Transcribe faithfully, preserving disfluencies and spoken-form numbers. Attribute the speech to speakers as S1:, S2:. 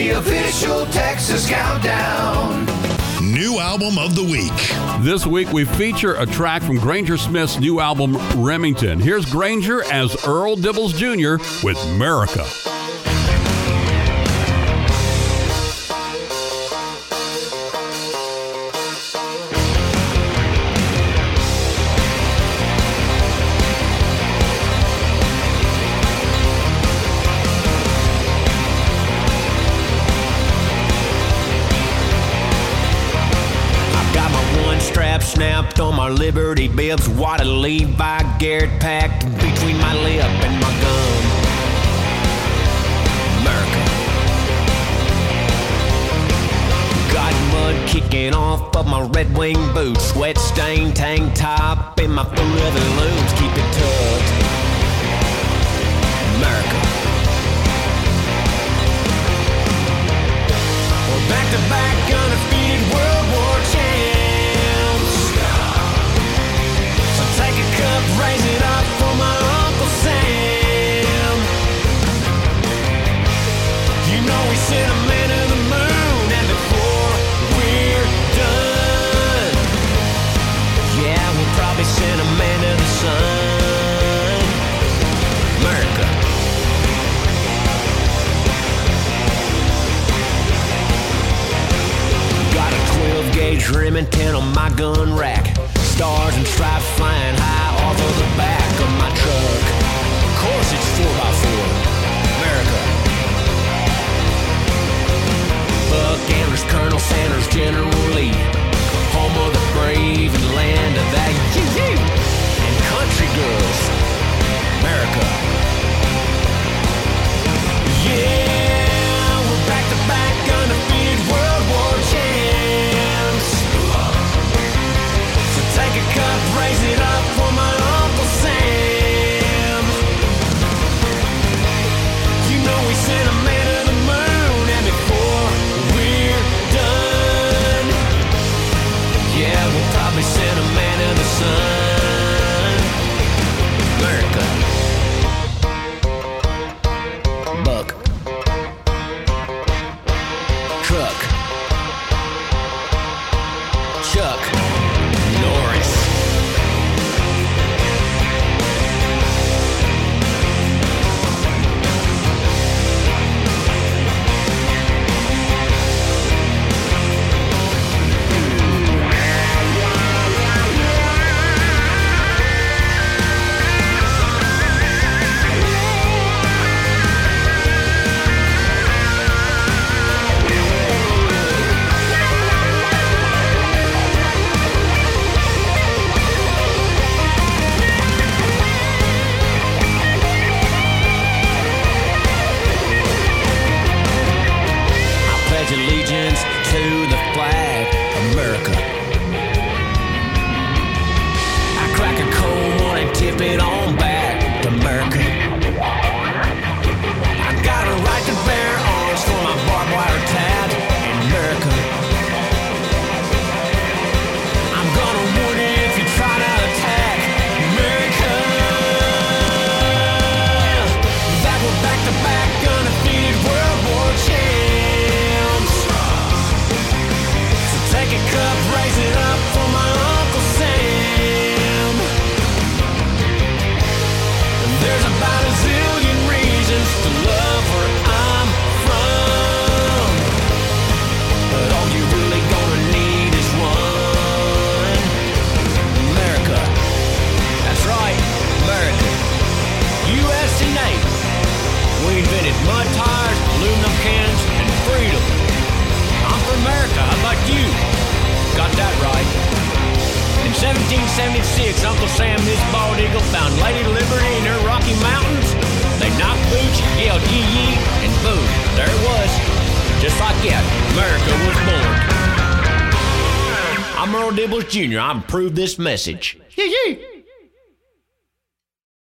S1: the official Texas Countdown.
S2: New album of the week.
S3: This week we feature a track from Granger Smith's new album, Remington. Here's Granger as Earl Dibbles Junior with America.
S4: Snapped on my Liberty bibs, what a Levi Garrett packed between my lip and my gum. America. Got mud kicking off of my Red Wing boots, sweat stained tank top, and my forever looms keep it tucked. America. We're back to back undefeated World War champs. Take a cup, raise it up for my Uncle Sam. You know we sent a man to the moon, and before we're done, yeah, we'll probably send a man to the sun. America. Got a twelve gauge Remington on my gun rack. Stars and stripes flying high off of the back of my truck. Of course it's four by four, America. Buck Andrews, Colonel Sanders, General Lee, home of the brave and land of that you and country girls, America. Yeah, we're back to back undefeated World War champs. Take a cup, raise it up for my Uncle Sam. You know we sent a man to the moon, and before we're done, yeah, we'll probably send a man to the sun. America. Buck. Truck. Chuck. Norris. Allegiance to the flag, America. I crack a cold one and tip it on back to America. I got a right to bear arms for my barbed wire tab in America. I'm gonna warn you if you try to attack America. That we're back to back undefeated World War champs. Take a cup, raise it up for my Uncle Sam. There's about a zillion reasons to love where I'm from, but all you really gonna need is one. America. That's right, America. U S and A. We invented mud tires, aluminum cannons, and freedom. I'm from America, how about you? Got that right. In seventeen seventy-six, Uncle Sam and his bald eagle found Lady Liberty in her Rocky Mountains. They knocked boots, yelled yee yee, and boom, there it was. Just like that, America was born. I'm Earl Dibbles Junior I approve this message. Yee yee.